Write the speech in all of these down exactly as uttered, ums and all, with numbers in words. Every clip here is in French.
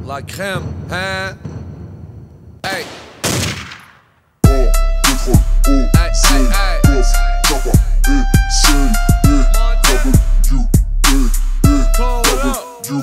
La crème, hein? Hey. Oh, pétrole, oh, Hey, c'est, hey, hey. off, Kappa, eh, c'est, eh, W, eh, eh, W,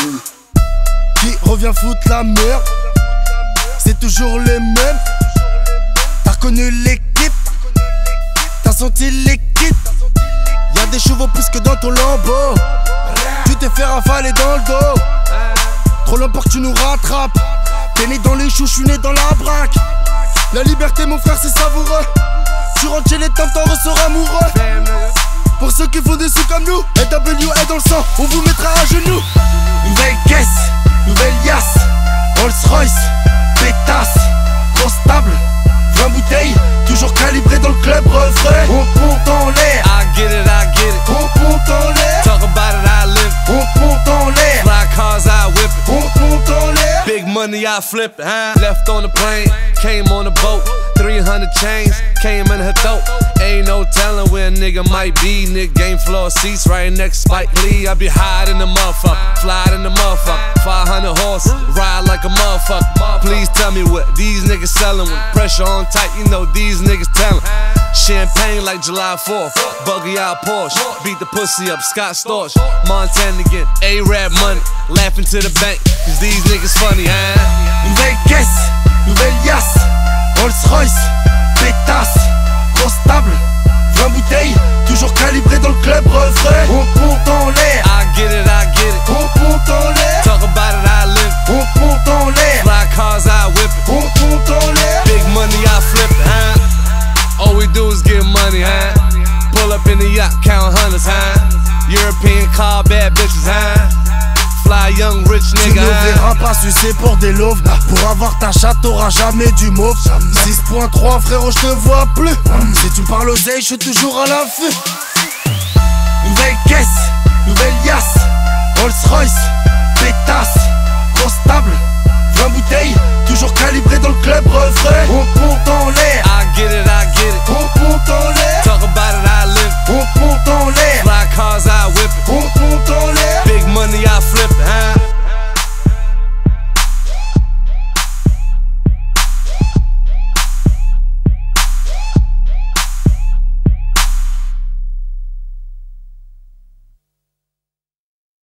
eh. Qui revient foutre la merde? C'est toujours les mêmes. T'as reconnu l'équipe, t'as senti l'équipe. Y'a des chevaux plus que dans ton lambeau. Tu t'es fait rafaler dans le dos. Trop longtemps que tu nous rattrapes. T'es né dans les choux, j'suis né dans la braque. La liberté mon frère c'est savoureux. Tu rentres chez les temps, t'en ressors amoureux. Pour ceux qui font des sous comme nous, L W est dans le sang, on vous mettra à genoux. Nouvelle caisse, nouvelle yasse, Rolls Royce, pétasse, grosse table, vingt bouteilles, toujours calibré dans le club refrain. On monte en l'air, I get it, I get it. on monte en l'air, Talk about it, I live it. on monte en l'air, Fly cars, I whip it. on monte en l'air. Big money, I flip it, huh? Left on the plane, came on a boat. three hundred chains, came in her throat. Ain't no telling where a nigga might be. Nick game floor seats right next to Spike Lee. I be high in the motherfucker, fly in the motherfucker. five hundred horse, ride like a motherfucker. Please tell me what these niggas selling. When pressure on tight, you know these niggas telling. Champagne like July fourth, buggy out Porsche. Beat the pussy up, Scott Storch. Montana again, A-Rap money. Laughing to the bank, cause these niggas funny, huh? Nouvelle caisse, nouvelle yasse, Rolls Royce, pétasse, grosse table, vingt bouteilles, toujours calibré dans le club refrain. On monte en l'air, I get it, I get it. on monte en l'air, Talk about it, I live it. on monte en l'air, Fly cars, I whip it. on monte en l'air. Big money, I flip it, huh? All we do is get money, huh? Pull up in the yacht, count hundreds, huh? European car, bad bitches, huh? Fly young rich Tu nigga, ne huh? verras pas sucer pour des loaves. Pour avoir ta chatte, t'auras jamais du mauve. six point trois frérot, je te vois plus. Si tu me parles oseille, je suis toujours à l'affût.